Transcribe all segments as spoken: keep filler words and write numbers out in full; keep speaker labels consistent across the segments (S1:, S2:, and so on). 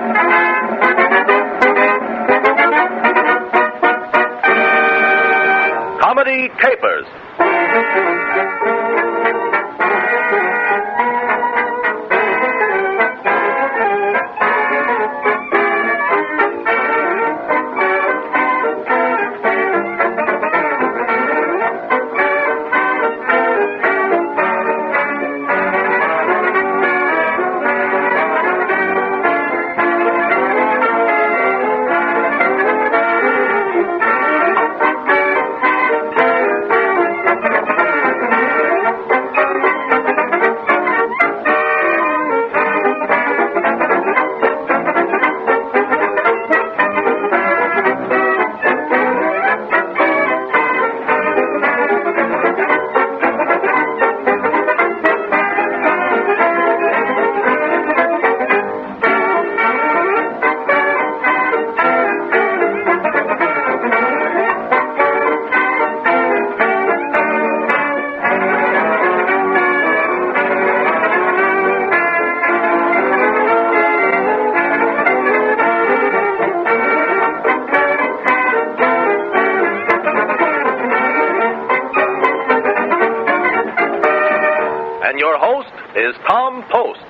S1: Comedy Capers. And your host is Tom Post.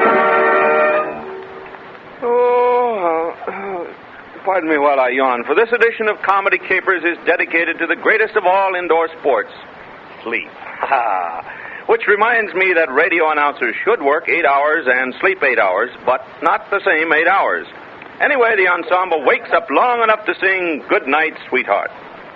S2: Oh, uh, pardon me while I yawn. For this edition of Comedy Capers is dedicated to the greatest of all indoor sports, sleep. Ha! Which reminds me that radio announcers should work eight hours and sleep eight hours, but not the same eight hours. Anyway, the ensemble wakes up long enough to sing Good Night, Sweetheart.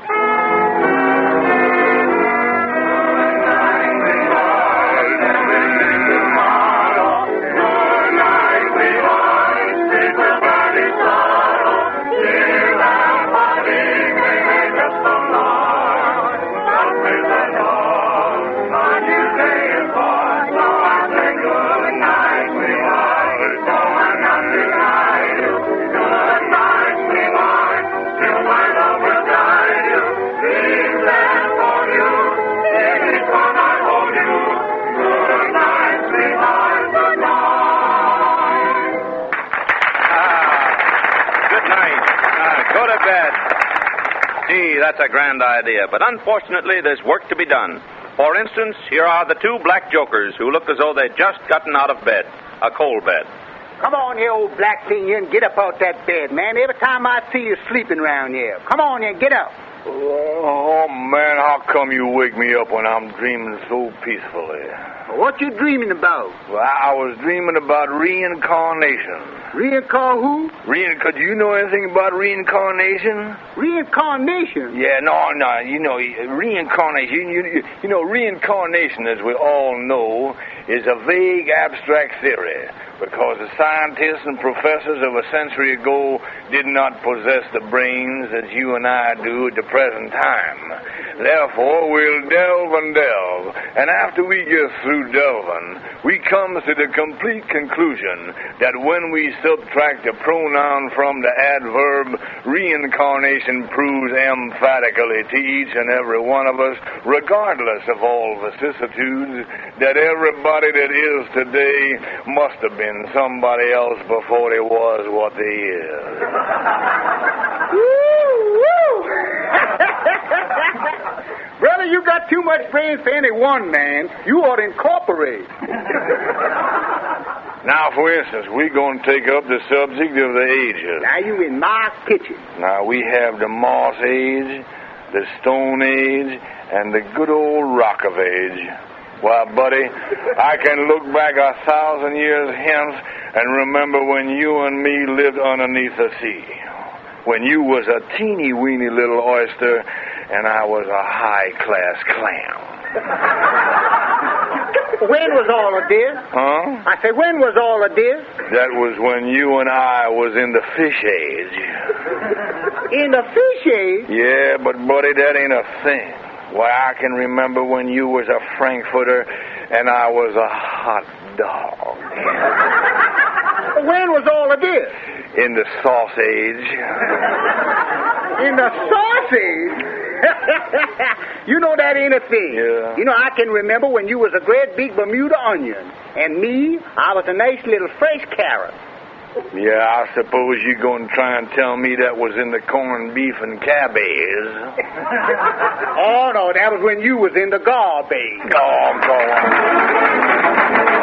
S2: Gee, that's a grand idea, but unfortunately there's work to be done. For instance, here are the two black jokers who look as though they'd just gotten out of bed, a cold bed.
S3: Come on, you old black thing, you and get up out that bed, man. Every time I see you sleeping around here. Come on, you get up.
S4: Oh, man, how come you wake me up when I'm dreaming so peacefully?
S3: What you dreaming about?
S4: Well, I was dreaming about reincarnation.
S3: Reincarn who?
S4: Rein- could you know anything about reincarnation?
S3: Reincarnation?
S4: Yeah, no, no, you know, reincarnation, you, you, you know, reincarnation, as we all know, is a vague, abstract theory, because the scientists and professors of a century ago did not possess the brains that you and I do at the present time. Therefore, we'll delve and delve, and after we get through delving, we come to the complete conclusion that when we subtract the pronoun from the adverb, reincarnation proves emphatically to each and every one of us, regardless of all vicissitudes, that everybody that is today must have been somebody else before they was what they is.
S3: Woo, woo! Brother, you got too much brains for any one man. You ought to incorporate.
S4: Now, for instance, we're going to take up the subject of the ages.
S3: Now, you in my kitchen.
S4: Now, we have the Moss Age, the Stone Age, and the good old Rock of Age. Why, buddy, I can look back a thousand years hence and remember when you and me lived underneath the sea. When you was a teeny-weeny little oyster and I was a high-class clam.
S3: When was all of this?
S4: Huh?
S3: I said, when was all of this?
S4: That was when you and I was in the fish age.
S3: In the fish age?
S4: Yeah, but, buddy, that ain't a thing. Why, I can remember when you was a Frankfurter and I was a hot dog.
S3: When was all of this?
S4: In the sausage.
S3: In the sausage? You know that ain't a thing.
S4: Yeah.
S3: You know, I can remember when you was a great big Bermuda onion. And me, I was a nice little fresh carrot.
S4: Yeah, I suppose you're going to try and tell me that was in the corned beef and cabbage.
S3: Oh, no, that was when you was in the garbage.
S4: Oh, go on.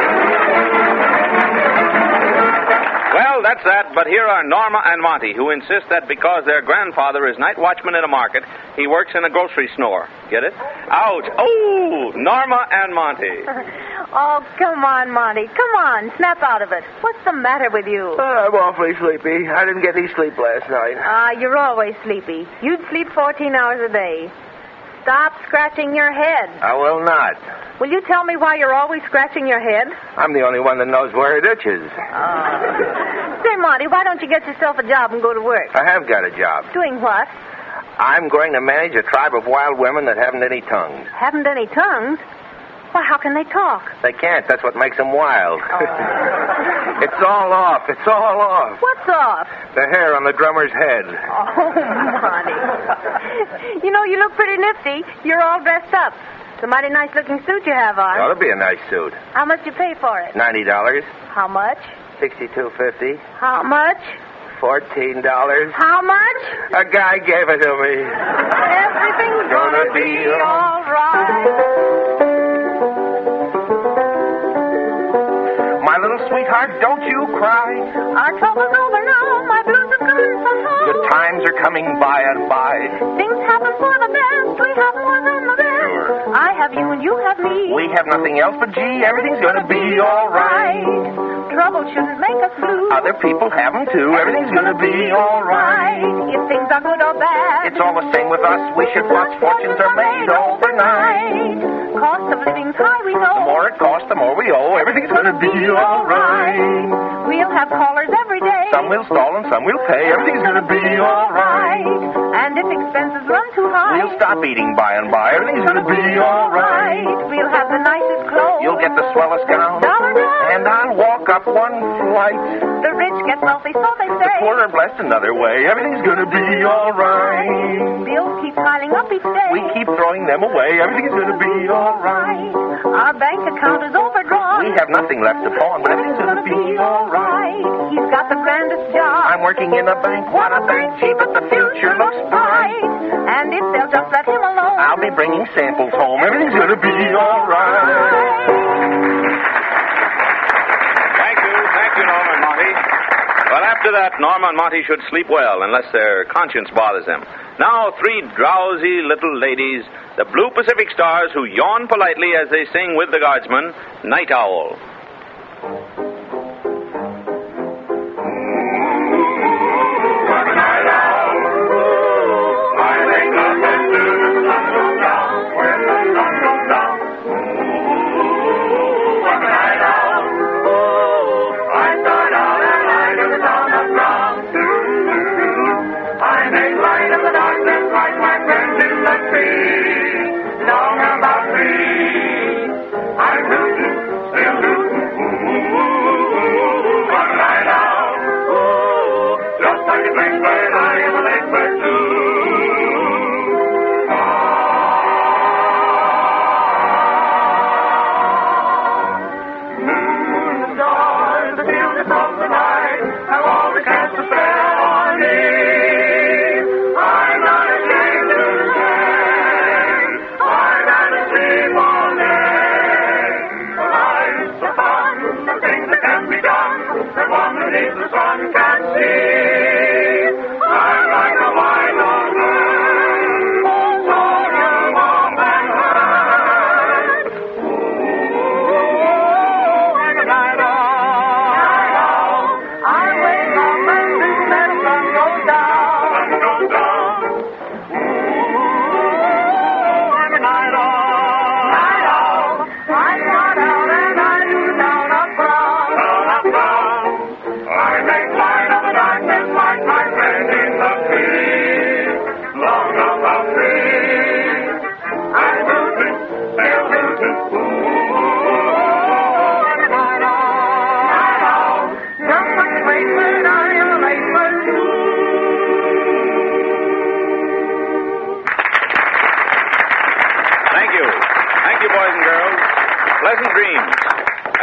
S2: Well, that's that, but here are Norma and Monty, who insist that because their grandfather is night watchman in a market, he works in a grocery store. Get it? Ouch. Oh, Norma and Monty.
S5: Oh, come on, Monty. Come on, snap out of it. What's the matter with you?
S6: Oh, I'm awfully sleepy. I didn't get any sleep last night.
S5: Ah, you're always sleepy. You'd sleep fourteen hours a day. Stop scratching your head.
S6: I will not.
S5: Will you tell me why you're always scratching your head?
S6: I'm the only one that knows where it itches.
S5: Oh. Say, Monty, why don't you get yourself a job and go to work?
S6: I have got a job.
S5: Doing what?
S6: I'm going to manage a tribe of wild women that haven't any tongues.
S5: Haven't any tongues? Well, how can they talk?
S6: They can't. That's what makes them wild.
S5: Oh.
S6: It's all off. It's all off.
S5: What's off?
S6: The hair on the drummer's head.
S5: Oh, Monty. You know, you look pretty nifty. You're all dressed up. It's a mighty nice-looking suit you have on.
S6: Ought to be a nice suit.
S5: How much you pay for it?
S6: Ninety dollars.
S5: How much?
S6: Sixty-two fifty.
S5: How much?
S6: Fourteen dollars.
S5: How much?
S6: A guy gave it to me.
S5: Everything's
S6: Gonna
S5: gonna
S6: be
S5: be all right.
S6: My little sweetheart, don't you cry.
S5: Our trouble's over now. My blues have gone somehow.
S6: Good times are coming by and by.
S5: Things happen for the best. We have more than the best.
S6: Sure.
S5: I have you and you have me.
S6: We have nothing else, but gee, everything's gonna be all right.
S5: Trouble shouldn't make us blue.
S6: Other people have them too. Everything's gonna be all right.
S5: If things are good or bad.
S6: It's all the same with us. We should watch fortunes are made overnight.
S5: Cost of living's high, we know.
S6: The more it costs, the more we owe. Everything's gonna be all right.
S5: We'll have callers every day.
S6: Some will stall and some will pay. Everything's gonna be all right.
S5: And if expenses run too high.
S6: We'll stop eating by and by. Everything's gonna be all right.
S5: We'll have the nicest clothes.
S6: You'll get the swellest gown.
S5: Dollar down.
S6: And I'll walk up one flight.
S5: The rich get wealthy, so they say.
S6: The poor are blessed another way. Everything's gonna be all right.
S5: Bills keep piling up each day.
S6: We keep throwing them away. Everything's gonna be all right.
S5: Our bank account is overdrawn.
S6: We have nothing left to pawn, but everything's gonna be all right.
S5: He's got the grandest job.
S6: I'm working in a bank. What a bank, gee, but the future looks bright.
S5: And if they'll just let him alone,
S6: I'll be bringing samples home. Everything's gonna be all right.
S2: Thank you. Thank you, Norma and Monty. Well, after that, Norma and Monty should sleep well, unless their conscience bothers them. Now, three drowsy little ladies, the Blue Pacific Stars, who yawn politely as they sing with the Guardsman, Night Owl.
S7: Long about me, I'm rooting, still rooting.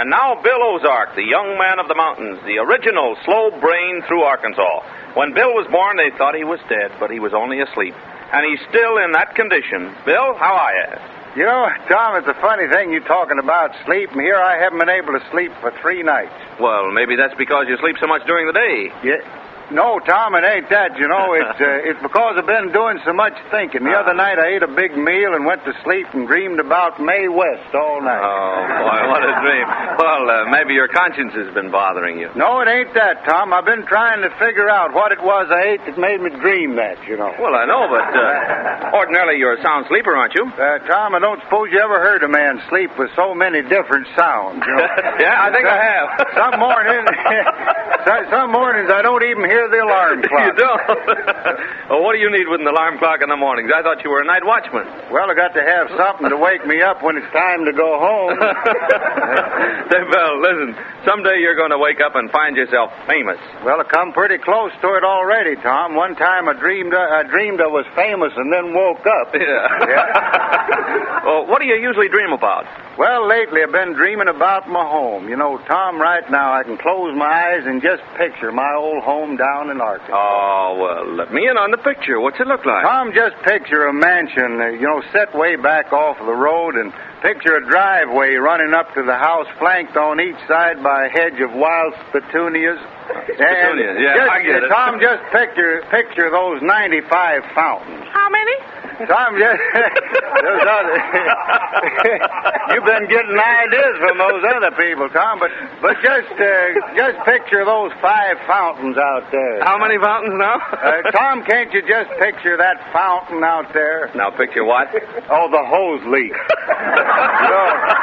S2: And now Bill Ozark, the young man of the mountains, the original slow brain through Arkansas. When Bill was born, they thought he was dead, but he was only asleep. And he's still in that condition. Bill, how are you?
S7: You know, Tom, it's a funny thing you talking about sleep, and here I haven't been able to sleep for three nights.
S2: Well, maybe that's because you sleep so much during the day.
S7: Yeah. No, Tom, it ain't that. You know, it's uh, it's because I've been doing so much thinking. The other night I ate a big meal and went to sleep and dreamed about Mae West all night.
S2: Oh, boy, what a dream. Well, uh, maybe your conscience has been bothering you.
S7: No, it ain't that, Tom. I've been trying to figure out what it was I ate that made me dream that, you know.
S2: Well, I know, but uh, ordinarily you're a sound sleeper, aren't you?
S7: Uh, Tom, I don't suppose you ever heard a man sleep with so many different sounds, you know.
S2: Yeah, I think I have.
S7: Some mornings, some mornings I don't even hear the alarm clock.
S2: You don't? Well, what do you need with an alarm clock in the mornings? I thought you were a night watchman.
S7: Well, I got to have something to wake me up when it's time to go home.
S2: Say, Bill, listen, someday you're going to wake up and find yourself famous.
S7: Well, I come pretty close to it already, Tom. One time I dreamed I, I dreamed I was famous and then woke up.
S2: Yeah.
S7: Yeah.
S2: Well, what do you usually dream about?
S7: Well, lately I've been dreaming about my home. You know, Tom, right now I can close my eyes and just picture my old home down in Arkansas.
S2: Oh, well, let me in on the picture. What's it look like?
S7: Tom, just picture a mansion, uh, you know, set way back off of the road, and picture a driveway running up to the house, flanked on each side by a hedge of wild petunias.
S2: Petunias, yeah,
S7: just,
S2: I get it.
S7: Tom, just picture picture those ninety-five fountains.
S5: How many?
S7: Tom, just those other. You've been getting ideas from those other people, Tom, but but just uh, just picture those five fountains out there.
S2: How many fountains now?
S7: uh, Tom, can't you just picture that fountain out there?
S2: Now picture what?
S7: Oh, the hose leak. So,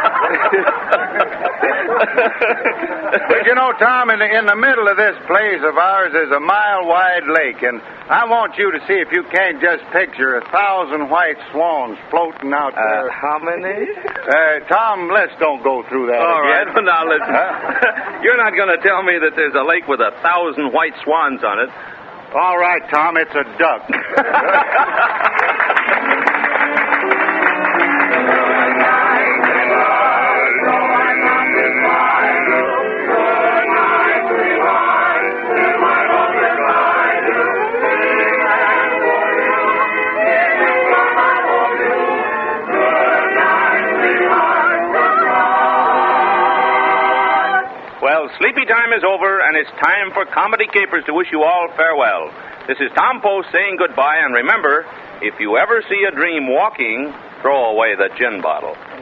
S7: but you know, Tom, in the, in the middle of this place of ours is a mile-wide lake, and I want you to see if you can't just picture a thousand white swans floating out there.
S2: Uh, how many?
S7: Uh, Tom, let's don't go through that
S2: All
S7: again.
S2: right, well, now listen.
S7: Huh?
S2: You're not going to tell me that there's a lake with a thousand white swans on it.
S7: All right, Tom, it's a duck.
S2: Well, sleepy time is over, and it's time for Comedy Capers to wish you all farewell. This is Tom Post saying goodbye, and remember, if you ever see a dream walking, throw away the gin bottle.